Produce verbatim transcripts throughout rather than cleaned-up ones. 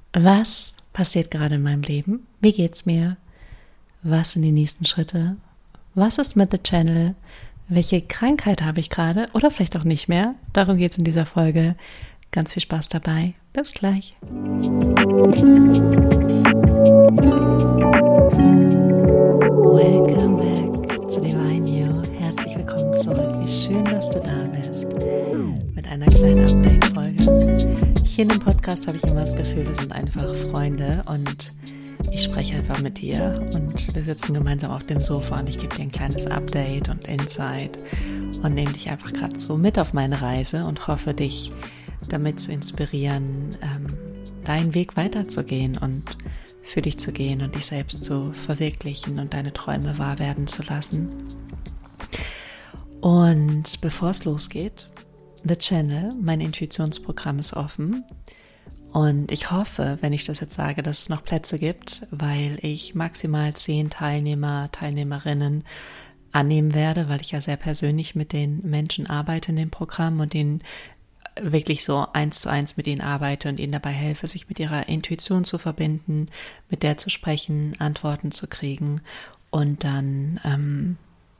Was passiert gerade in meinem Leben? Wie geht's mir? Was sind die nächsten Schritte? Was ist mit The Channel? Welche Krankheit habe ich gerade oder vielleicht auch nicht mehr? Darum geht es in dieser Folge. Ganz viel Spaß dabei. Bis gleich. Welcome back zu Divine You. Herzlich willkommen zurück. Wie schön, dass du da bist mit einer kleinen Update-Folge. Hier in dem Podcast habe ich immer das Gefühl, wir sind einfach Freunde und ich spreche einfach mit dir und wir sitzen gemeinsam auf dem Sofa und ich gebe dir ein kleines Update und Insight und nehme dich einfach gerade so mit auf meine Reise und hoffe, dich damit zu inspirieren, ähm, deinen Weg weiterzugehen und für dich zu gehen und dich selbst zu verwirklichen und deine Träume wahr werden zu lassen. Und bevor es losgeht, The Channel, mein Intuitionsprogramm ist offen. Und ich hoffe, wenn ich das jetzt sage, dass es noch Plätze gibt, weil ich maximal zehn Teilnehmer, Teilnehmerinnen annehmen werde, weil ich ja sehr persönlich mit den Menschen arbeite in dem Programm und denen wirklich so eins zu eins mit ihnen arbeite und ihnen dabei helfe, sich mit ihrer Intuition zu verbinden, mit der zu sprechen, Antworten zu kriegen und dann ähm,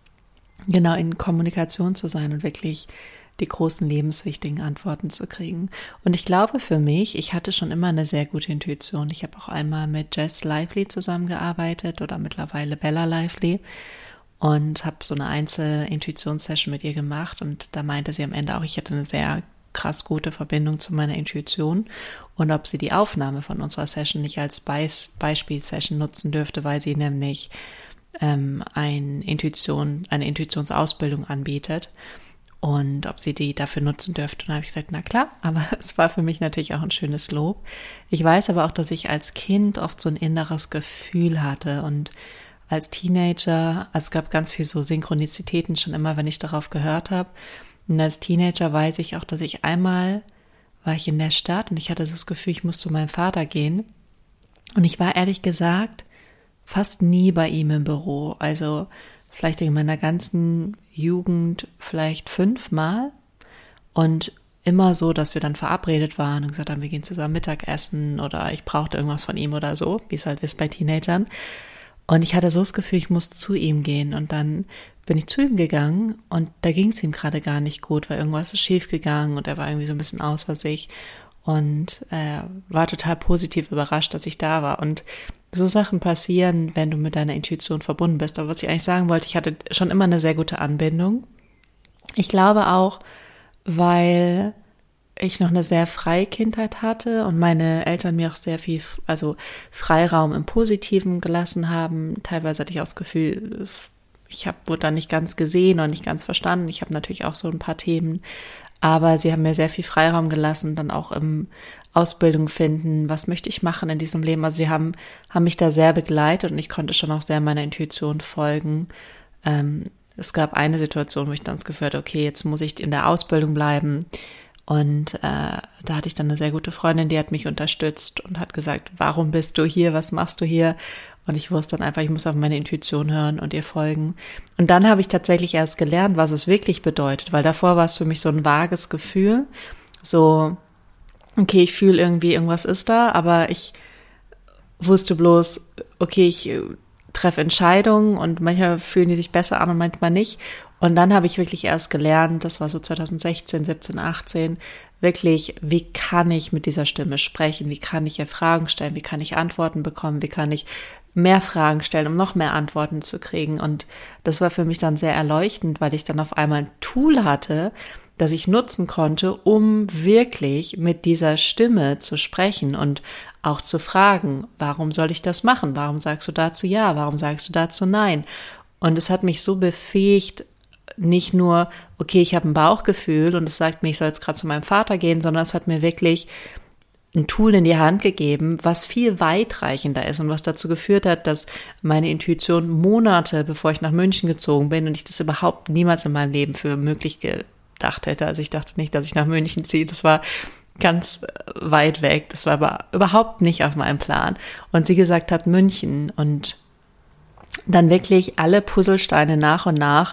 genau in Kommunikation zu sein und wirklich die großen lebenswichtigen Antworten zu kriegen. Und ich glaube für mich, ich hatte schon immer eine sehr gute Intuition. Ich habe auch einmal mit Jess Lively zusammengearbeitet oder mittlerweile Bella Lively und habe so eine Einzel-Intuitionssession mit ihr gemacht und da meinte sie am Ende auch, ich hatte eine sehr krass gute Verbindung zu meiner Intuition und ob sie die Aufnahme von unserer Session nicht als Beis- Beispielsession nutzen dürfte, weil sie nämlich ähm, ein Intuition, eine Intuitionsausbildung anbietet. Und ob sie die dafür nutzen dürfte. Und da habe ich gesagt, na klar, aber es war für mich natürlich auch ein schönes Lob. Ich weiß aber auch, dass ich als Kind oft so ein inneres Gefühl hatte und als Teenager, also es gab ganz viel so Synchronizitäten schon immer, wenn ich darauf gehört habe. Und als Teenager weiß ich auch, dass ich einmal war ich in der Stadt und ich hatte das Gefühl, ich muss zu meinem Vater gehen. Und ich war ehrlich gesagt fast nie bei ihm im Büro. Also vielleicht in meiner ganzen Jugend vielleicht fünfmal und immer so, dass wir dann verabredet waren und gesagt haben, wir gehen zusammen Mittagessen oder ich brauchte irgendwas von ihm oder so, wie es halt ist bei Teenagern. Und ich hatte so das Gefühl, ich muss zu ihm gehen und dann bin ich zu ihm gegangen und da ging es ihm gerade gar nicht gut, weil irgendwas ist schief gegangen und er war irgendwie so ein bisschen außer sich und äh, war total positiv überrascht, dass ich da war und so Sachen passieren, wenn du mit deiner Intuition verbunden bist. Aber was ich eigentlich sagen wollte, ich hatte schon immer eine sehr gute Anbindung. Ich glaube auch, weil ich noch eine sehr freie Kindheit hatte und meine Eltern mir auch sehr viel, also Freiraum im Positiven gelassen haben. Teilweise hatte ich auch das Gefühl, ich hab, wurde da nicht ganz gesehen und nicht ganz verstanden. Ich habe natürlich auch so ein paar Themen, aber sie haben mir sehr viel Freiraum gelassen, dann auch im Ausbildung finden, was möchte ich machen in diesem Leben. Also sie haben, haben mich da sehr begleitet und ich konnte schon auch sehr meiner Intuition folgen. Ähm, es gab eine Situation, wo ich dann das Gefühl hatte, okay, jetzt muss ich in der Ausbildung bleiben. Und äh, da hatte ich dann eine sehr gute Freundin, die hat mich unterstützt und hat gesagt, warum bist du hier, was machst du hier? Und ich wusste dann einfach, ich muss auf meine Intuition hören und ihr folgen. Und dann habe ich tatsächlich erst gelernt, was es wirklich bedeutet, weil davor war es für mich so ein vages Gefühl, so okay, ich fühle irgendwie, irgendwas ist da, aber ich wusste bloß, okay, ich treffe Entscheidungen und manchmal fühlen die sich besser an und manchmal nicht. Und dann habe ich wirklich erst gelernt, das war so zwanzig sechzehn, siebzehn, achtzehn, wirklich, wie kann ich mit dieser Stimme sprechen, wie kann ich ihr Fragen stellen, wie kann ich Antworten bekommen, wie kann ich mehr Fragen stellen, um noch mehr Antworten zu kriegen. Und das war für mich dann sehr erleuchtend, weil ich dann auf einmal ein Tool hatte, das ich nutzen konnte, um wirklich mit dieser Stimme zu sprechen und auch zu fragen, warum soll ich das machen? Warum sagst du dazu ja? Warum sagst du dazu nein? Und es hat mich so befähigt, nicht nur, okay, ich habe ein Bauchgefühl und es sagt mir, ich soll jetzt gerade zu meinem Vater gehen, sondern es hat mir wirklich ein Tool in die Hand gegeben, was viel weitreichender ist und was dazu geführt hat, dass meine Intuition Monate, bevor ich nach München gezogen bin und ich das überhaupt niemals in meinem Leben für möglich gedacht hätte. Also ich dachte nicht, dass ich nach München ziehe. Das war ganz weit weg. Das war aber überhaupt nicht auf meinem Plan. Und sie gesagt hat München und dann wirklich alle Puzzlesteine nach und nach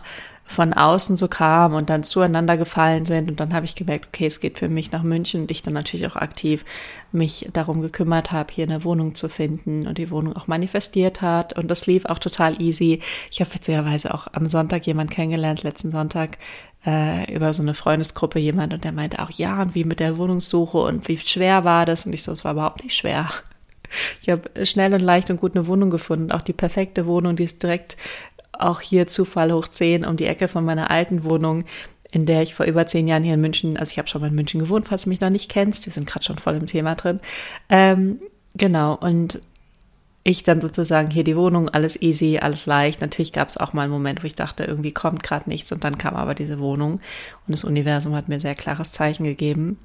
von außen so kam und dann zueinander gefallen sind. Und dann habe ich gemerkt, okay, es geht für mich nach München und ich dann natürlich auch aktiv mich darum gekümmert habe, hier eine Wohnung zu finden und die Wohnung auch manifestiert hat. Und das lief auch total easy. Ich habe witzigerweise auch am Sonntag jemanden kennengelernt, letzten Sonntag, äh, über so eine Freundesgruppe jemand und der meinte auch, ja, und wie mit der Wohnungssuche und wie schwer war das? Und ich so, es war überhaupt nicht schwer. Ich habe schnell und leicht und gut eine Wohnung gefunden, auch die perfekte Wohnung, die ist direkt auch hier Zufall hoch zehn um die Ecke von meiner alten Wohnung, in der ich vor über zehn Jahren hier in München, also ich habe schon mal in München gewohnt, falls du mich noch nicht kennst, wir sind gerade schon voll im Thema drin. Ähm, genau, und ich dann sozusagen hier die Wohnung, alles easy, alles leicht. Natürlich gab es auch mal einen Moment, wo ich dachte, irgendwie kommt gerade nichts und dann kam aber diese Wohnung und das Universum hat mir sehr klares Zeichen gegeben.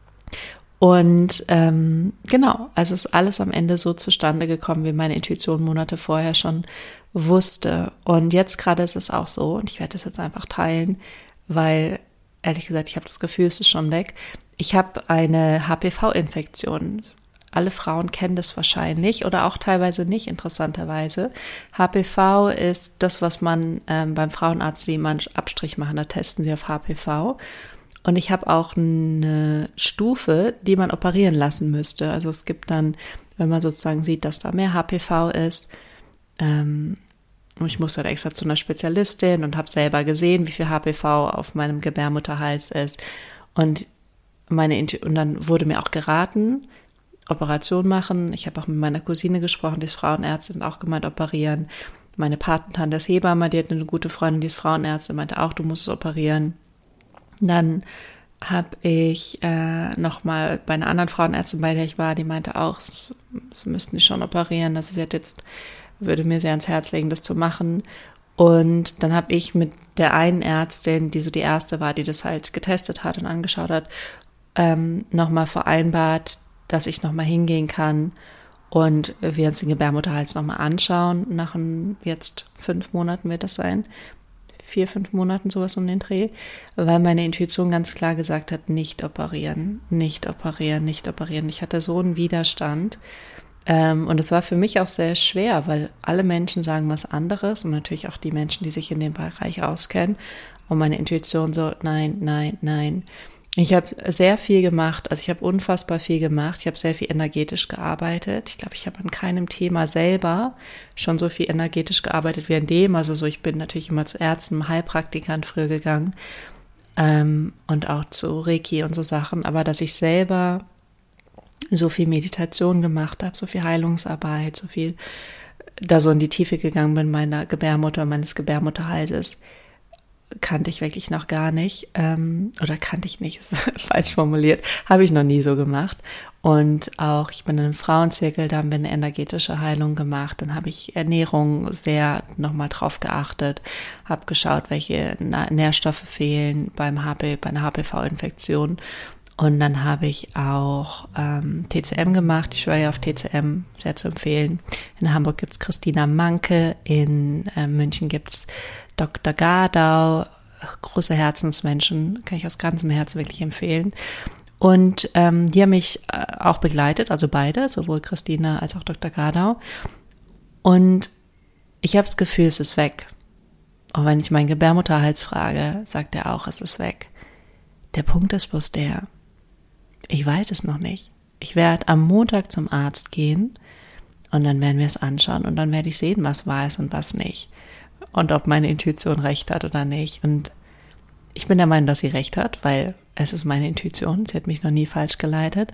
Und ähm, genau, also ist alles am Ende so zustande gekommen, wie meine Intuition Monate vorher schon wusste. Und jetzt gerade ist es auch so, und ich werde das jetzt einfach teilen, weil, ehrlich gesagt, ich habe das Gefühl, es ist schon weg. Ich habe eine H P V-Infektion. Alle Frauen kennen das wahrscheinlich oder auch teilweise nicht, interessanterweise. H P V ist das, was man ähm, beim Frauenarzt, die immer einen Abstrich machen, da testen sie auf H P V. Und ich habe auch eine Stufe, die man operieren lassen müsste. Also es gibt dann, wenn man sozusagen sieht, dass da mehr H P V ist, ähm, ich musste halt extra zu einer Spezialistin und habe selber gesehen, wie viel H P V auf meinem Gebärmutterhals ist. Und, meine, und dann wurde mir auch geraten, Operation machen. Ich habe auch mit meiner Cousine gesprochen, die ist Frauenärztin, auch gemeint, operieren. Meine Patentante ist Hebamme, die hat eine gute Freundin, die ist Frauenärztin, meinte auch, du musst es operieren. Dann habe ich äh, nochmal bei einer anderen Frauenärztin, bei der ich war, die meinte auch, sie müssten die schon operieren. Also sie hat jetzt, würde mir sehr ans Herz legen, das zu machen. Und dann habe ich mit der einen Ärztin, die so die erste war, die das halt getestet hat und angeschaut hat, ähm, nochmal vereinbart, dass ich nochmal hingehen kann und wir uns den Gebärmutterhals nochmal anschauen. Nach ein, jetzt fünf Monaten wird das sein. vier, fünf Monaten, sowas um den Dreh, weil meine Intuition ganz klar gesagt hat, nicht operieren, nicht operieren, nicht operieren. Ich hatte so einen Widerstand ähm, und es war für mich auch sehr schwer, weil alle Menschen sagen was anderes und natürlich auch die Menschen, die sich in dem Bereich auskennen und meine Intuition so, nein, nein, nein. Ich habe sehr viel gemacht, also ich habe unfassbar viel gemacht, ich habe sehr viel energetisch gearbeitet. Ich glaube, ich habe an keinem Thema selber schon so viel energetisch gearbeitet wie an dem. Also so, ich bin natürlich immer zu Ärzten, Heilpraktikern früher gegangen ähm, und auch zu Reiki und so Sachen. Aber dass ich selber so viel Meditation gemacht habe, so viel Heilungsarbeit, so viel da so in die Tiefe gegangen bin meiner Gebärmutter, meines Gebärmutterhalses, kannte ich wirklich noch gar nicht, ähm, oder kannte ich nicht, ist falsch formuliert, habe ich noch nie so gemacht. Und auch, ich bin in einem Frauenzirkel, da haben wir eine energetische Heilung gemacht, dann habe ich Ernährung sehr nochmal drauf geachtet, habe geschaut, welche Nährstoffe fehlen beim H P, bei einer H P V-Infektion. Und dann habe ich auch ähm, T C M gemacht, ich schwöre auf T C M, sehr zu empfehlen. In Hamburg gibt es Christina Manke, in äh, München gibt es Doktor Gardau, große Herzensmenschen, kann ich aus ganzem Herzen wirklich empfehlen. Und ähm, die haben mich äh, auch begleitet, also beide, sowohl Christina als auch Doktor Gardau. Und ich habe das Gefühl, es ist weg. Auch wenn ich meinen Gebärmutterhals frage, sagt er auch, es ist weg. Der Punkt ist bloß der, ich weiß es noch nicht. Ich werde am Montag zum Arzt gehen und dann werden wir es anschauen und dann werde ich sehen, was wahr ist und was nicht. Und ob meine Intuition recht hat oder nicht. Und ich bin der Meinung, dass sie recht hat, weil es ist meine Intuition. Sie hat mich noch nie falsch geleitet.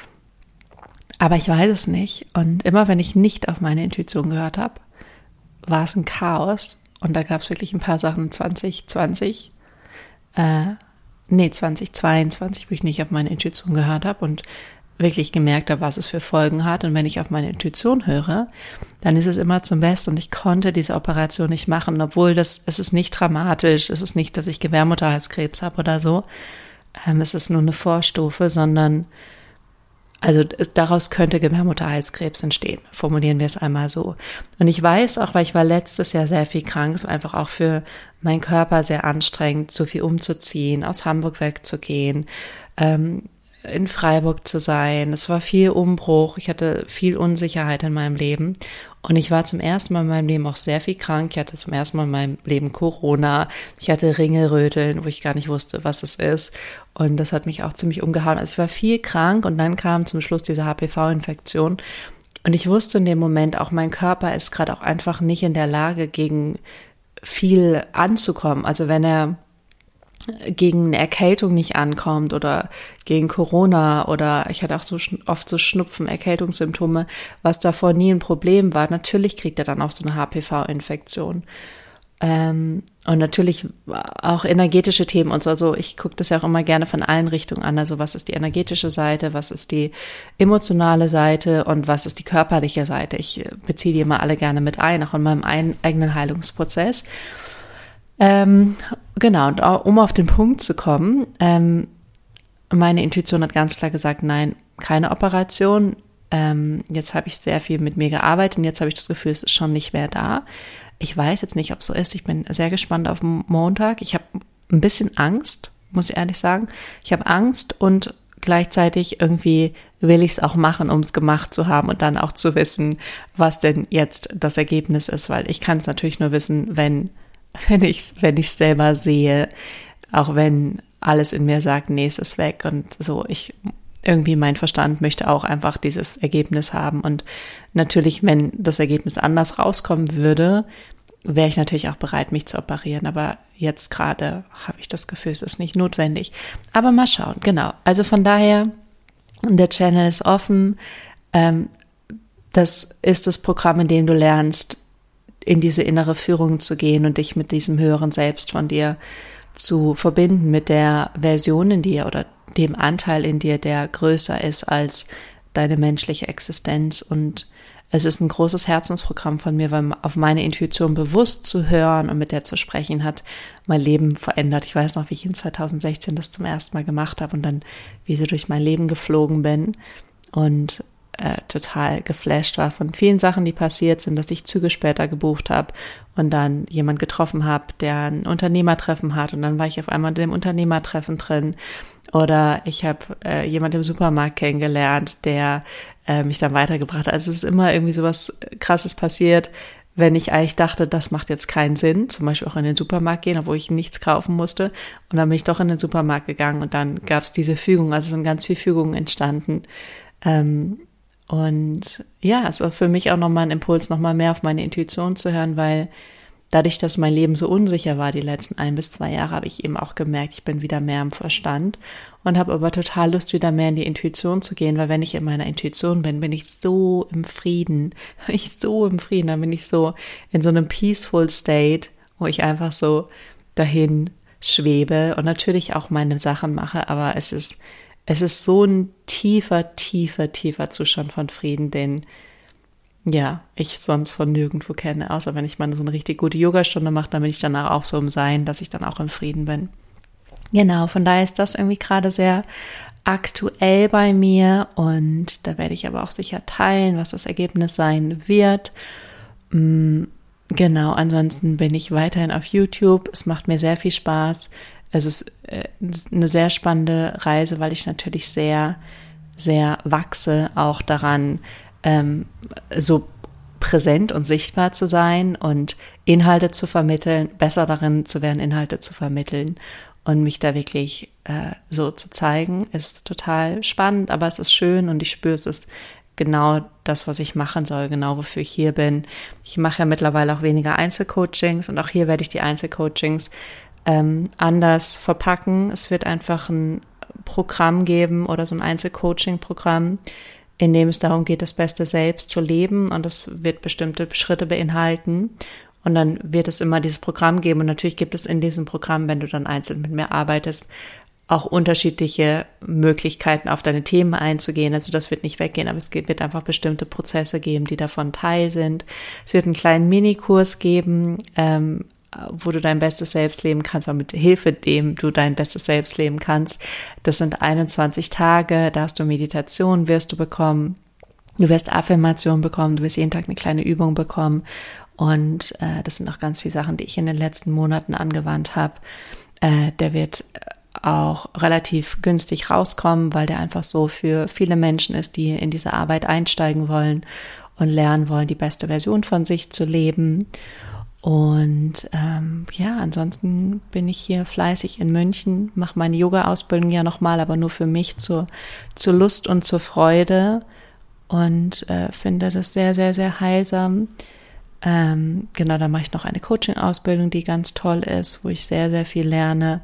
Aber ich weiß es nicht. Und immer wenn ich nicht auf meine Intuition gehört habe, war es ein Chaos. Und da gab es wirklich ein paar Sachen zwanzig zwanzig, äh, nee, zwanzig zweiundzwanzig, wo ich nicht auf meine Intuition gehört habe und wirklich gemerkt habe, was es für Folgen hat. Und wenn ich auf meine Intuition höre, dann ist es immer zum Besten. Und ich konnte diese Operation nicht machen, obwohl das, es ist nicht dramatisch, es ist nicht, dass ich Gebärmutterhalskrebs habe oder so. Ähm, es ist nur eine Vorstufe, sondern also es, daraus könnte Gebärmutterhalskrebs entstehen. Formulieren wir es einmal so. Und ich weiß auch, weil ich war letztes Jahr sehr viel krank, es war einfach auch für meinen Körper sehr anstrengend, so viel umzuziehen, aus Hamburg wegzugehen, ähm, in Freiburg zu sein. Es war viel Umbruch. Ich hatte viel Unsicherheit in meinem Leben. Und ich war zum ersten Mal in meinem Leben auch sehr viel krank. Ich hatte zum ersten Mal in meinem Leben Corona. Ich hatte Ringelröteln, wo ich gar nicht wusste, was es ist. Und das hat mich auch ziemlich umgehauen. Also ich war viel krank und dann kam zum Schluss diese H P V-Infektion. Und ich wusste in dem Moment auch, mein Körper ist gerade auch einfach nicht in der Lage, gegen viel anzukommen. Also wenn er gegen eine Erkältung nicht ankommt oder gegen Corona oder ich hatte auch so oft so Schnupfen, Erkältungssymptome, was davor nie ein Problem war. Natürlich kriegt er dann auch so eine H P V-Infektion. Ähm, und natürlich auch energetische Themen und so. Also ich gucke das ja auch immer gerne von allen Richtungen an. Also was ist die energetische Seite, was ist die emotionale Seite und was ist die körperliche Seite. Ich beziehe die immer alle gerne mit ein, auch in meinem eigenen Heilungsprozess. Ähm, genau, und auch, um auf den Punkt zu kommen, ähm, meine Intuition hat ganz klar gesagt, nein, keine Operation. Ähm, jetzt habe ich sehr viel mit mir gearbeitet und jetzt habe ich das Gefühl, es ist schon nicht mehr da. Ich weiß jetzt nicht, ob es so ist. Ich bin sehr gespannt auf Montag. Ich habe ein bisschen Angst, muss ich ehrlich sagen. Ich habe Angst und gleichzeitig irgendwie will ich es auch machen, um es gemacht zu haben und dann auch zu wissen, was denn jetzt das Ergebnis ist, weil ich kann es natürlich nur wissen, wenn wenn ich wenn ich es selber sehe, auch wenn alles in mir sagt, nee, es ist weg und so. Ich irgendwie mein Verstand möchte auch einfach dieses Ergebnis haben und natürlich, wenn das Ergebnis anders rauskommen würde, wäre ich natürlich auch bereit, mich zu operieren. Aber jetzt gerade habe ich das Gefühl, es ist nicht notwendig. Aber mal schauen, genau. Also von daher, der Channel ist offen. Ähm, das ist das Programm, in dem du lernst, in diese innere Führung zu gehen und dich mit diesem höheren Selbst von dir zu verbinden, mit der Version in dir oder dem Anteil in dir, der größer ist als deine menschliche Existenz. Und es ist ein großes Herzensprogramm von mir, weil auf meine Intuition bewusst zu hören und mit der zu sprechen, hat mein Leben verändert. Ich weiß noch, wie ich in zwanzig sechzehn das zum ersten Mal gemacht habe und dann, wie so durch mein Leben geflogen bin und äh, total geflasht war von vielen Sachen, die passiert sind, dass ich Züge später gebucht habe und dann jemand getroffen habe, der ein Unternehmertreffen hat und dann war ich auf einmal in dem Unternehmertreffen drin. Oder ich habe äh, jemanden im Supermarkt kennengelernt, der äh, mich dann weitergebracht hat. Also es ist immer irgendwie sowas Krasses passiert, wenn ich eigentlich dachte, das macht jetzt keinen Sinn. Zum Beispiel auch in den Supermarkt gehen, obwohl ich nichts kaufen musste. Und dann bin ich doch in den Supermarkt gegangen und dann gab es diese Fügung. Also es sind ganz viele Fügungen entstanden. Ähm, und ja, es war für mich auch nochmal ein Impuls, nochmal mehr auf meine Intuition zu hören, weil dadurch, dass mein Leben so unsicher war die letzten ein bis zwei Jahre, habe ich eben auch gemerkt, ich bin wieder mehr im Verstand und habe aber total Lust, wieder mehr in die Intuition zu gehen, weil wenn ich in meiner Intuition bin, bin ich so im Frieden, bin ich so im Frieden, dann bin ich so in so einem peaceful state, wo ich einfach so dahin schwebe und natürlich auch meine Sachen mache, aber es ist, es ist so ein tiefer, tiefer, tiefer Zustand von Frieden, den ja, ich sonst von nirgendwo kenne, außer wenn ich mal so eine richtig gute Yogastunde mache, dann bin ich danach auch so im Sein, dass ich dann auch im Frieden bin. Genau, von daher ist das irgendwie gerade sehr aktuell bei mir und da werde ich aber auch sicher teilen, was das Ergebnis sein wird. Genau, ansonsten bin ich weiterhin auf YouTube. Es macht mir sehr viel Spaß. Es ist eine sehr spannende Reise, weil ich natürlich sehr, sehr wachse auch daran, Ähm, so präsent und sichtbar zu sein und Inhalte zu vermitteln, besser darin zu werden, Inhalte zu vermitteln und mich da wirklich äh, so zu zeigen, ist total spannend, aber es ist schön und ich spüre, es ist genau das, was ich machen soll, genau wofür ich hier bin. Ich mache ja mittlerweile auch weniger Einzelcoachings und auch hier werde ich die Einzelcoachings ähm, anders verpacken. Es wird einfach ein Programm geben oder so ein Einzelcoaching-Programm, in dem es darum geht, das beste Selbst zu leben und das wird bestimmte Schritte beinhalten und dann wird es immer dieses Programm geben und natürlich gibt es in diesem Programm, wenn du dann einzeln mit mir arbeitest, auch unterschiedliche Möglichkeiten auf deine Themen einzugehen, also das wird nicht weggehen, aber es wird einfach bestimmte Prozesse geben, die davon Teil sind. Es wird einen kleinen Minikurs geben, ähm, wo du dein bestes Selbst leben kannst, aber mit Hilfe dem du dein bestes Selbst leben kannst. Das sind einundzwanzig Tage, da hast du Meditation, wirst du bekommen, du wirst Affirmation bekommen, du wirst jeden Tag eine kleine Übung bekommen und äh, das sind auch ganz viele Sachen, die ich in den letzten Monaten angewandt habe. Äh, der wird auch relativ günstig rauskommen, weil der einfach so für viele Menschen ist, die in diese Arbeit einsteigen wollen und lernen wollen, die beste Version von sich zu leben. Und ähm, ja, ansonsten bin ich hier fleißig in München, mache meine Yoga-Ausbildung ja nochmal, aber nur für mich zur, zur Lust und zur Freude und äh, finde das sehr, sehr, sehr heilsam. Ähm, genau, dann mache ich noch eine Coaching-Ausbildung, die ganz toll ist, wo ich sehr, sehr viel lerne.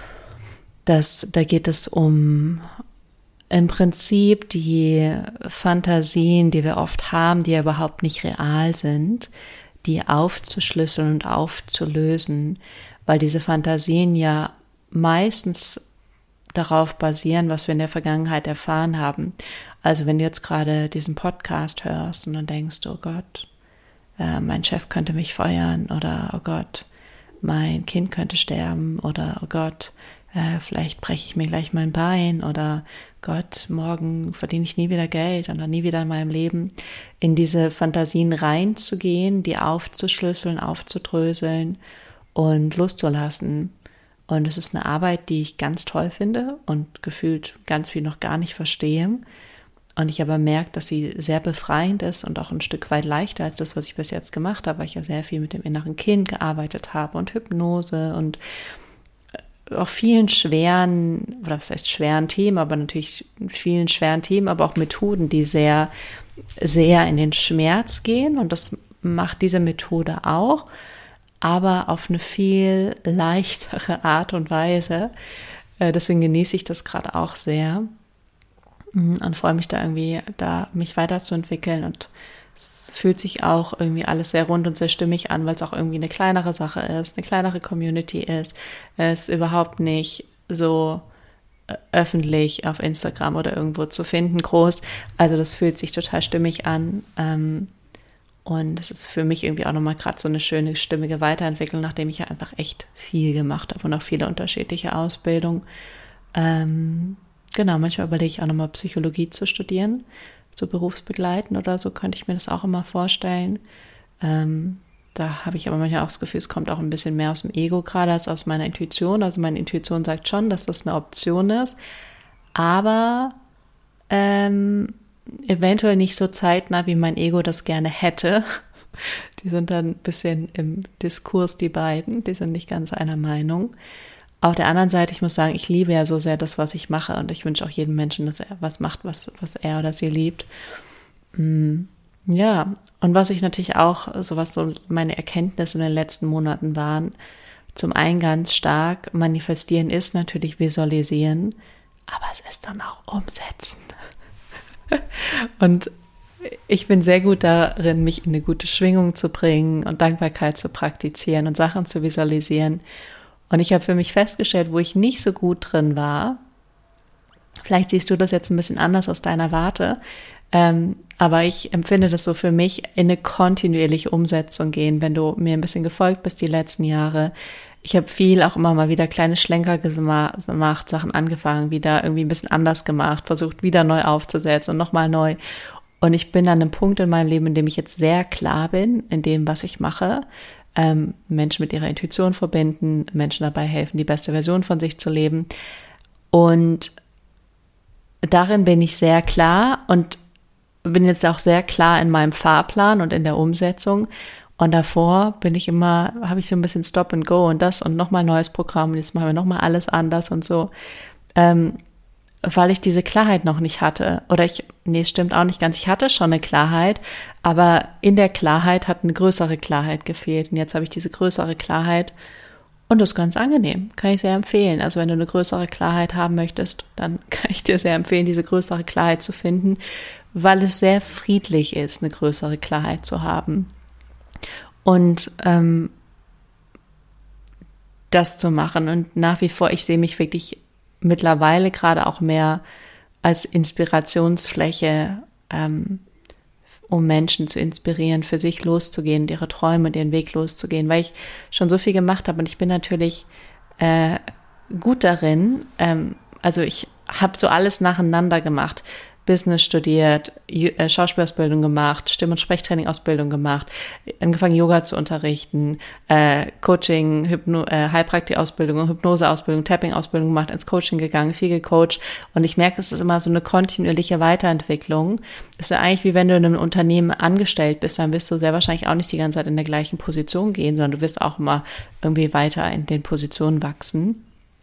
Das, da geht es um im Prinzip die Fantasien, die wir oft haben, die ja überhaupt nicht real sind, die aufzuschlüsseln und aufzulösen, weil diese Fantasien ja meistens darauf basieren, was wir in der Vergangenheit erfahren haben. Also wenn du jetzt gerade diesen Podcast hörst und dann denkst, oh Gott, äh, mein Chef könnte mich feuern oder oh Gott, mein Kind könnte sterben oder oh Gott, äh, vielleicht breche ich mir gleich mein Bein oder Gott, morgen verdiene ich nie wieder Geld oder nie wieder in meinem Leben, in diese Fantasien reinzugehen, die aufzuschlüsseln, aufzudröseln und loszulassen. Und es ist eine Arbeit, die ich ganz toll finde und gefühlt ganz viel noch gar nicht verstehe. Und ich aber merke, dass sie sehr befreiend ist und auch ein Stück weit leichter als das, was ich bis jetzt gemacht habe, weil ich ja sehr viel mit dem inneren Kind gearbeitet habe und Hypnose und auch vielen schweren, oder was heißt schweren Themen, aber natürlich vielen schweren Themen, aber auch Methoden, die sehr, sehr in den Schmerz gehen. Und das macht diese Methode auch, aber auf eine viel leichtere Art und Weise. Deswegen genieße ich das gerade auch sehr und freue mich da irgendwie, da mich weiterzuentwickeln. Und es fühlt sich auch irgendwie alles sehr rund und sehr stimmig an, weil es auch irgendwie eine kleinere Sache ist, eine kleinere Community ist. Es ist überhaupt nicht so öffentlich auf Instagram oder irgendwo zu finden, groß. Also das fühlt sich total stimmig an. Und es ist für mich irgendwie auch nochmal gerade so eine schöne, stimmige Weiterentwicklung, nachdem ich ja einfach echt viel gemacht habe und auch viele unterschiedliche Ausbildungen. Ähm, genau, manchmal überlege ich auch nochmal Psychologie zu studieren, so berufsbegleitend oder so, könnte ich mir das auch immer vorstellen. Ähm, da habe ich aber manchmal auch das Gefühl, es kommt auch ein bisschen mehr aus dem Ego gerade als aus meiner Intuition. Also meine Intuition sagt schon, dass das eine Option ist, aber ähm, eventuell nicht so zeitnah, wie mein Ego das gerne hätte. Die sind dann ein bisschen im Diskurs, die beiden, die sind nicht ganz einer Meinung. Auf der anderen Seite, ich muss sagen, ich liebe ja so sehr das, was ich mache und ich wünsche auch jedem Menschen, dass er was macht, was, was er oder sie liebt. Ja, und was ich natürlich auch, so was so meine Erkenntnisse in den letzten Monaten waren, zum einen ganz stark manifestieren ist natürlich visualisieren, aber es ist dann auch umsetzen. Und ich bin sehr gut darin, mich in eine gute Schwingung zu bringen und Dankbarkeit zu praktizieren und Sachen zu visualisieren. Und ich habe für mich festgestellt, wo ich nicht so gut drin war, vielleicht siehst du das jetzt ein bisschen anders aus deiner Warte, ähm, aber ich empfinde das so für mich, in eine kontinuierliche Umsetzung gehen, wenn du mir ein bisschen gefolgt bist die letzten Jahre. Ich habe viel auch immer mal wieder kleine Schlenker gemacht, Sachen angefangen, wieder irgendwie ein bisschen anders gemacht, versucht wieder neu aufzusetzen und nochmal neu. Und ich bin an einem Punkt in meinem Leben, in dem ich jetzt sehr klar bin, in dem, was ich mache. Ähm, Menschen mit ihrer Intuition verbinden, Menschen dabei helfen, die beste Version von sich zu leben. Und darin bin ich sehr klar und bin jetzt auch sehr klar in meinem Fahrplan und in der Umsetzung. Und davor bin ich immer, habe ich so ein bisschen Stop and Go und das und nochmal neues Programm und jetzt machen wir nochmal alles anders und so. Ähm, weil ich diese Klarheit noch nicht hatte. Oder ich, nee, es stimmt auch nicht ganz. Ich hatte schon eine Klarheit, aber in der Klarheit hat eine größere Klarheit gefehlt. Und jetzt habe ich diese größere Klarheit und das ist ganz angenehm. Kann ich sehr empfehlen. Also wenn du eine größere Klarheit haben möchtest, dann kann ich dir sehr empfehlen, diese größere Klarheit zu finden, weil es sehr friedlich ist, eine größere Klarheit zu haben. Und ähm, das zu machen. Und nach wie vor, ich sehe mich wirklich mittlerweile gerade auch mehr als Inspirationsfläche, ähm, um Menschen zu inspirieren, für sich loszugehen, ihre Träume und ihren Weg loszugehen, weil ich schon so viel gemacht habe und ich bin natürlich äh, gut darin, ähm, also ich habe so alles nacheinander gemacht, Business studiert, Schauspielausbildung gemacht, Stimm- und Sprechtraining-Ausbildung gemacht, angefangen Yoga zu unterrichten, äh, Coaching, Hypno, äh, Heilpraktik-Ausbildung, Hypnose-Ausbildung, Tapping-Ausbildung gemacht, ins Coaching gegangen, viel gecoacht und ich merke, es ist immer so eine kontinuierliche Weiterentwicklung. Es ist ja eigentlich wie wenn du in einem Unternehmen angestellt bist, dann wirst du sehr wahrscheinlich auch nicht die ganze Zeit in der gleichen Position gehen, sondern du wirst auch immer irgendwie weiter in den Positionen wachsen.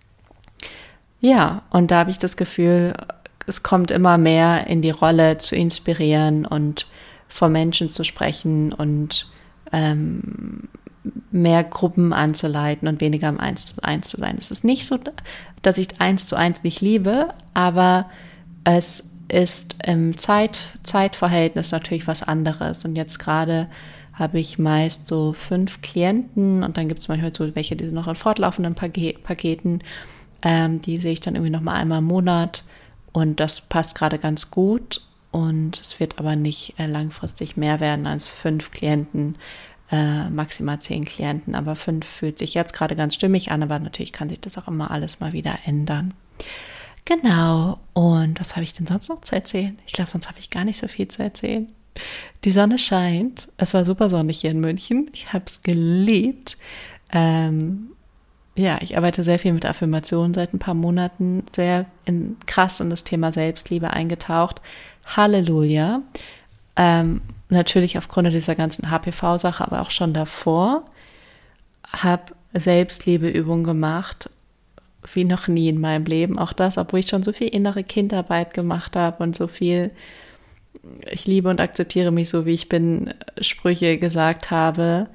Ja, und da habe ich das Gefühl, es kommt immer mehr in die Rolle zu inspirieren und vor Menschen zu sprechen und ähm, mehr Gruppen anzuleiten und weniger im Eins zu Eins zu sein. Es ist nicht so, dass ich Eins zu Eins nicht liebe, aber es ist im Zeit, Zeitverhältnis natürlich was anderes. Und jetzt gerade habe ich meist so fünf Klienten und dann gibt es manchmal so welche, die sind noch in fortlaufenden Paketen, ähm, die sehe ich dann irgendwie noch mal einmal im Monat. Und das passt gerade ganz gut und es wird aber nicht äh, langfristig mehr werden als fünf Klienten, äh, maximal zehn Klienten. Aber fünf fühlt sich jetzt gerade ganz stimmig an, aber natürlich kann sich das auch immer alles mal wieder ändern. Genau, und was habe ich denn sonst noch zu erzählen? Ich glaube, sonst habe ich gar nicht so viel zu erzählen. Die Sonne scheint, es war super sonnig hier in München, ich habe es geliebt. Ähm, Ja, ich arbeite sehr viel mit Affirmationen seit ein paar Monaten, sehr in, krass in das Thema Selbstliebe eingetaucht. Halleluja. Ähm, natürlich aufgrund dieser ganzen H P V-Sache, aber auch schon davor, habe Selbstliebeübungen gemacht, wie noch nie in meinem Leben. Auch das, obwohl ich schon so viel innere Kindarbeit gemacht habe und so viel ich liebe und akzeptiere mich so, wie ich bin, Sprüche gesagt habe.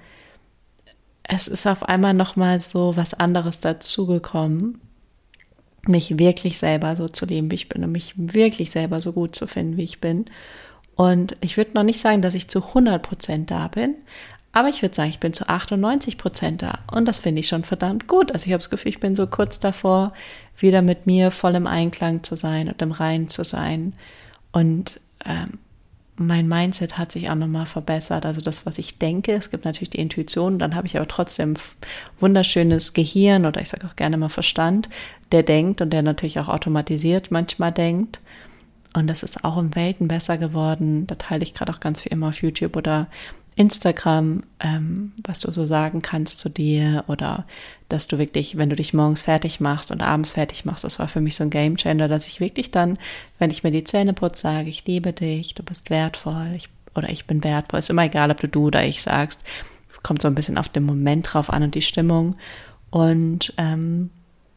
Es ist auf einmal nochmal so was anderes dazugekommen, mich wirklich selber so zu leben, wie ich bin und mich wirklich selber so gut zu finden, wie ich bin. Und ich würde noch nicht sagen, dass ich zu hundert Prozent da bin, aber ich würde sagen, ich bin zu achtundneunzig Prozent da. Und das finde ich schon verdammt gut. Also ich habe das Gefühl, ich bin so kurz davor, wieder mit mir voll im Einklang zu sein und im Reinen zu sein. Und ähm, mein Mindset hat sich auch nochmal verbessert, also das, was ich denke. Es gibt natürlich die Intuition, dann habe ich aber trotzdem wunderschönes Gehirn oder ich sage auch gerne mal Verstand, der denkt und der natürlich auch automatisiert manchmal denkt. Und das ist auch im Welten besser geworden. Da teile ich gerade auch ganz viel immer auf YouTube oder Instagram, ähm, was du so sagen kannst zu dir oder dass du wirklich, wenn du dich morgens fertig machst und abends fertig machst, das war für mich so ein Gamechanger, dass ich wirklich dann, wenn ich mir die Zähne putze, sage, ich liebe dich, du bist wertvoll ich, oder ich bin wertvoll. Ist immer egal, ob du du oder ich sagst. Es kommt so ein bisschen auf den Moment drauf an und die Stimmung. Und ähm,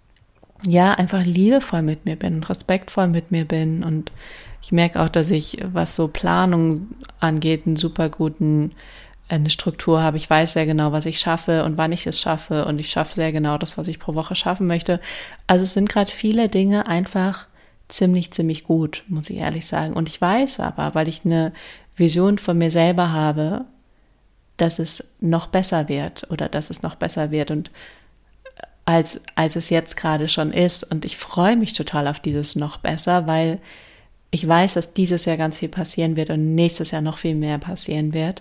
ja, einfach liebevoll mit mir bin und respektvoll mit mir bin und ich merke auch, dass ich, was so Planung angeht, einen super guten, eine Struktur habe. Ich weiß sehr genau, was ich schaffe und wann ich es schaffe und ich schaffe sehr genau das, was ich pro Woche schaffen möchte. Also es sind gerade viele Dinge einfach ziemlich, ziemlich gut, muss ich ehrlich sagen. Und ich weiß aber, weil ich eine Vision von mir selber habe, dass es noch besser wird oder dass es noch besser wird und als, als es jetzt gerade schon ist. Und ich freue mich total auf dieses noch besser, weil ich weiß, dass dieses Jahr ganz viel passieren wird und nächstes Jahr noch viel mehr passieren wird.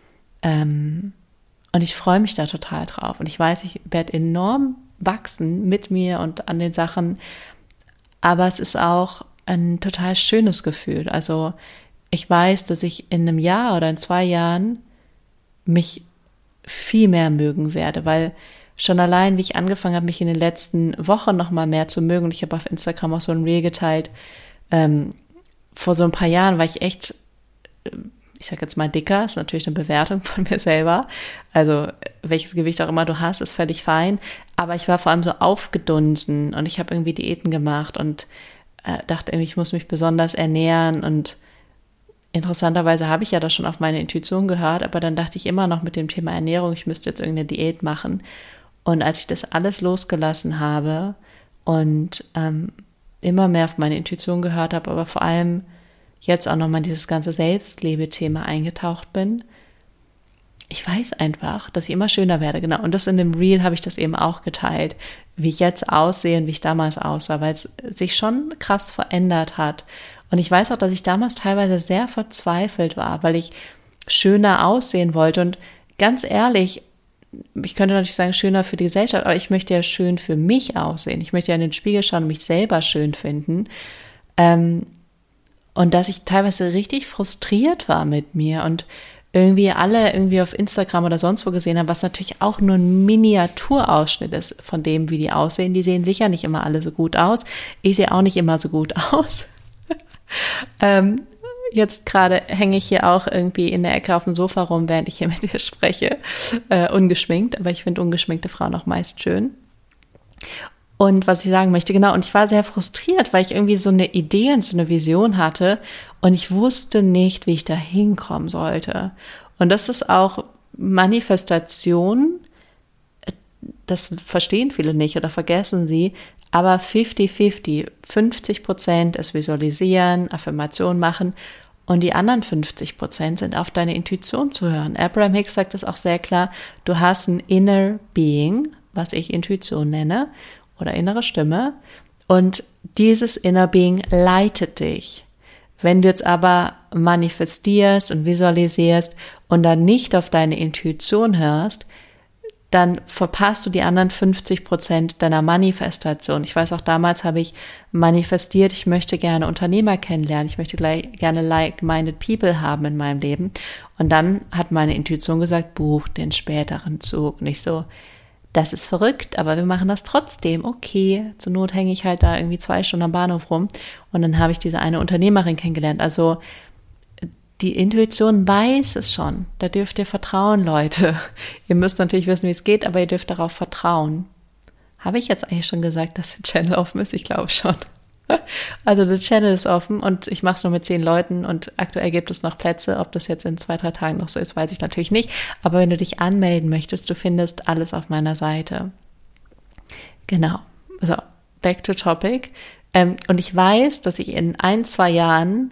Ähm, und ich freue mich da total drauf. Und ich weiß, ich werde enorm wachsen mit mir und an den Sachen. Aber es ist auch ein total schönes Gefühl. Also ich weiß, dass ich in einem Jahr oder in zwei Jahren mich viel mehr mögen werde, weil schon allein, wie ich angefangen habe, mich in den letzten Wochen noch mal mehr zu mögen. Und ich habe auf Instagram auch so ein Reel geteilt, ähm, vor so ein paar Jahren war ich echt, ich sag jetzt mal dicker, ist natürlich eine Bewertung von mir selber, also welches Gewicht auch immer du hast, ist völlig fein, aber ich war vor allem so aufgedunsen und ich habe irgendwie Diäten gemacht und äh, dachte irgendwie, ich muss mich besonders ernähren und interessanterweise habe ich ja das schon auf meine Intuition gehört, aber dann dachte ich immer noch mit dem Thema Ernährung, ich müsste jetzt irgendeine Diät machen und als ich das alles losgelassen habe und ähm, immer mehr auf meine Intuition gehört habe, aber vor allem jetzt auch nochmal dieses ganze Selbstliebe-Thema eingetaucht bin. Ich weiß einfach, dass ich immer schöner werde, genau. Und das in dem Reel habe ich das eben auch geteilt, wie ich jetzt aussehe und wie ich damals aussah, weil es sich schon krass verändert hat. Und ich weiß auch, dass ich damals teilweise sehr verzweifelt war, weil ich schöner aussehen wollte. Und ganz ehrlich, ich könnte natürlich sagen, schöner für die Gesellschaft, aber ich möchte ja schön für mich aussehen. Ich möchte ja in den Spiegel schauen und mich selber schön finden. Ähm, Und dass ich teilweise richtig frustriert war mit mir und irgendwie alle irgendwie auf Instagram oder sonst wo gesehen haben, was natürlich auch nur ein Miniaturausschnitt ist von dem, wie die aussehen. Die sehen sicher nicht immer alle so gut aus. Ich sehe auch nicht immer so gut aus. ähm, jetzt gerade hänge ich hier auch irgendwie in der Ecke auf dem Sofa rum, während ich hier mit dir spreche. Äh, ungeschminkt, aber ich finde ungeschminkte Frauen auch meist schön. Und was ich sagen möchte, genau, und ich war sehr frustriert, weil ich irgendwie so eine Idee und so eine Vision hatte und ich wusste nicht, wie ich da hinkommen sollte. Und das ist auch Manifestation, das verstehen viele nicht oder vergessen sie, aber fifty fifty, fünfzig Prozent ist Visualisieren, Affirmation machen und die anderen fünfzig Prozent sind auf deine Intuition zu hören. Abraham Hicks sagt es auch sehr klar, du hast ein Inner Being, was ich Intuition nenne, oder innere Stimme. Und dieses Inner Being leitet dich. Wenn du jetzt aber manifestierst und visualisierst und dann nicht auf deine Intuition hörst, dann verpasst du die anderen fünfzig Prozent deiner Manifestation. Ich weiß auch, damals habe ich manifestiert, ich möchte gerne Unternehmer kennenlernen, ich möchte gerne like-minded people haben in meinem Leben. Und dann hat meine Intuition gesagt, buch den späteren Zug. Und ich so, das ist verrückt, aber wir machen das trotzdem. Okay, zur Not hänge ich halt da irgendwie zwei Stunden am Bahnhof rum und dann habe ich diese eine Unternehmerin kennengelernt. Also die Intuition weiß es schon. Da dürft ihr vertrauen, Leute. Ihr müsst natürlich wissen, wie es geht, aber ihr dürft darauf vertrauen. Habe ich jetzt eigentlich schon gesagt, dass der Channel offen ist? Ich glaube schon. Also der Channel ist offen und ich mache es nur mit zehn Leuten und aktuell gibt es noch Plätze. Ob das jetzt in zwei, drei Tagen noch so ist, weiß ich natürlich nicht. Aber wenn du dich anmelden möchtest, du findest alles auf meiner Seite. Genau. So, back to topic. Ähm, und ich weiß, dass ich in ein, zwei Jahren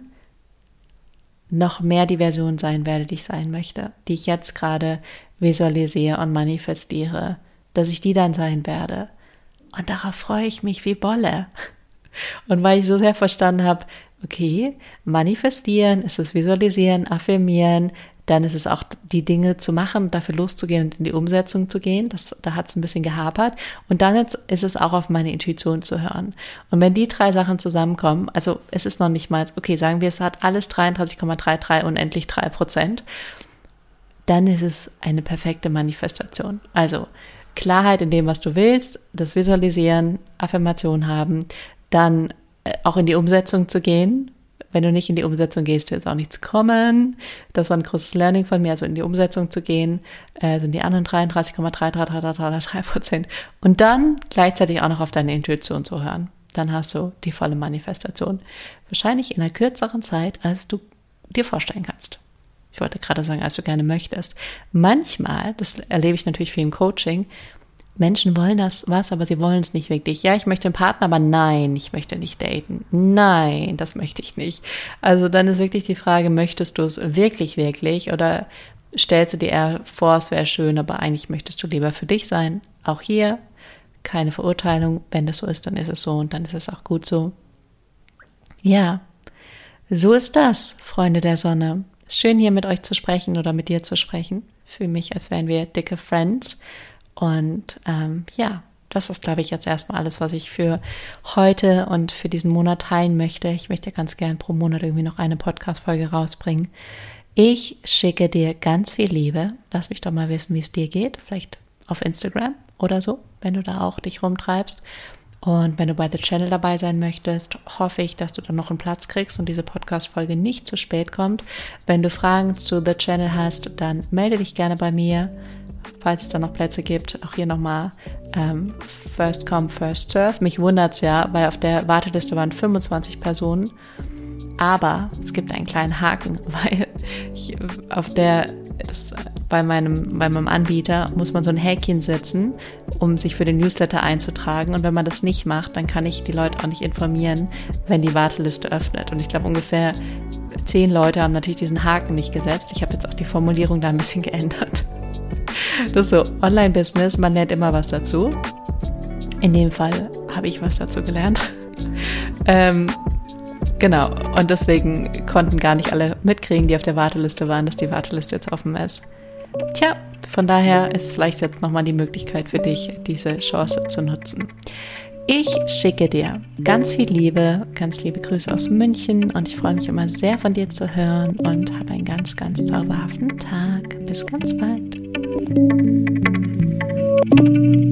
noch mehr die Version sein werde, die ich sein möchte, die ich jetzt gerade visualisiere und manifestiere, dass ich die dann sein werde. Und darauf freue ich mich wie Bolle. Und weil ich so sehr verstanden habe, okay, manifestieren ist es Visualisieren, Affirmieren, dann ist es auch die Dinge zu machen, dafür loszugehen und in die Umsetzung zu gehen. Das, da hat es ein bisschen gehapert. Und dann ist es auch auf meine Intuition zu hören. Und wenn die drei Sachen zusammenkommen, also es ist noch nicht mal, okay, sagen wir, es hat alles dreiunddreißig Komma dreiunddreißig unendlich drei Prozent, dann ist es eine perfekte Manifestation. Also Klarheit in dem, was du willst, das Visualisieren, Affirmation haben, dann auch in die Umsetzung zu gehen. Wenn du nicht in die Umsetzung gehst, wird jetzt auch nichts kommen. Das war ein großes Learning von mir, also in die Umsetzung zu gehen, äh, sind die anderen dreiunddreißig Komma dreiunddreißig Prozent. Und dann gleichzeitig auch noch auf deine Intuition zu hören. Dann hast du die volle Manifestation. Wahrscheinlich in einer kürzeren Zeit, als du dir vorstellen kannst. Ich wollte gerade sagen, als du gerne möchtest. Manchmal, das erlebe ich natürlich viel im Coaching, Menschen wollen das was, aber sie wollen es nicht wirklich. Ja, ich möchte einen Partner, aber nein, ich möchte nicht daten. Nein, das möchte ich nicht. Also dann ist wirklich die Frage, möchtest du es wirklich, wirklich? Oder stellst du dir eher vor, es wäre schön, aber eigentlich möchtest du lieber für dich sein? Auch hier keine Verurteilung. Wenn das so ist, dann ist es so und dann ist es auch gut so. Ja, so ist das, Freunde der Sonne. Schön hier mit euch zu sprechen oder mit dir zu sprechen. Fühle mich, als wären wir dicke Friends. Und ähm, ja, das ist, glaube ich, jetzt erstmal alles, was ich für heute und für diesen Monat teilen möchte. Ich möchte ganz gern pro Monat irgendwie noch eine Podcast-Folge rausbringen. Ich schicke dir ganz viel Liebe. Lass mich doch mal wissen, wie es dir geht. Vielleicht auf Instagram oder so, wenn du da auch dich rumtreibst. Und wenn du bei The Channel dabei sein möchtest, hoffe ich, dass du dann noch einen Platz kriegst und diese Podcast-Folge nicht zu spät kommt. Wenn du Fragen zu The Channel hast, dann melde dich gerne bei mir. Falls es da noch Plätze gibt, auch hier nochmal ähm, First Come, First Serve. Mich wundert es ja, weil auf der Warteliste waren fünfundzwanzig Personen, aber es gibt einen kleinen Haken, weil ich auf der, das, bei, meinem, bei meinem Anbieter muss man so ein Häkchen setzen, um sich für den Newsletter einzutragen und wenn man das nicht macht, dann kann ich die Leute auch nicht informieren, wenn die Warteliste öffnet und ich glaube ungefähr zehn Leute haben natürlich diesen Haken nicht gesetzt. Ich habe jetzt auch die Formulierung da ein bisschen geändert. Das ist so, Online-Business, man lernt immer was dazu. In dem Fall habe ich was dazu gelernt. ähm, genau, und deswegen konnten gar nicht alle mitkriegen, die auf der Warteliste waren, dass die Warteliste jetzt offen ist. Tja, von daher ist vielleicht jetzt nochmal die Möglichkeit für dich, diese Chance zu nutzen. Ich schicke dir ganz viel Liebe, ganz liebe Grüße aus München und ich freue mich immer sehr von dir zu hören und habe einen ganz, ganz zauberhaften Tag. Bis ganz bald.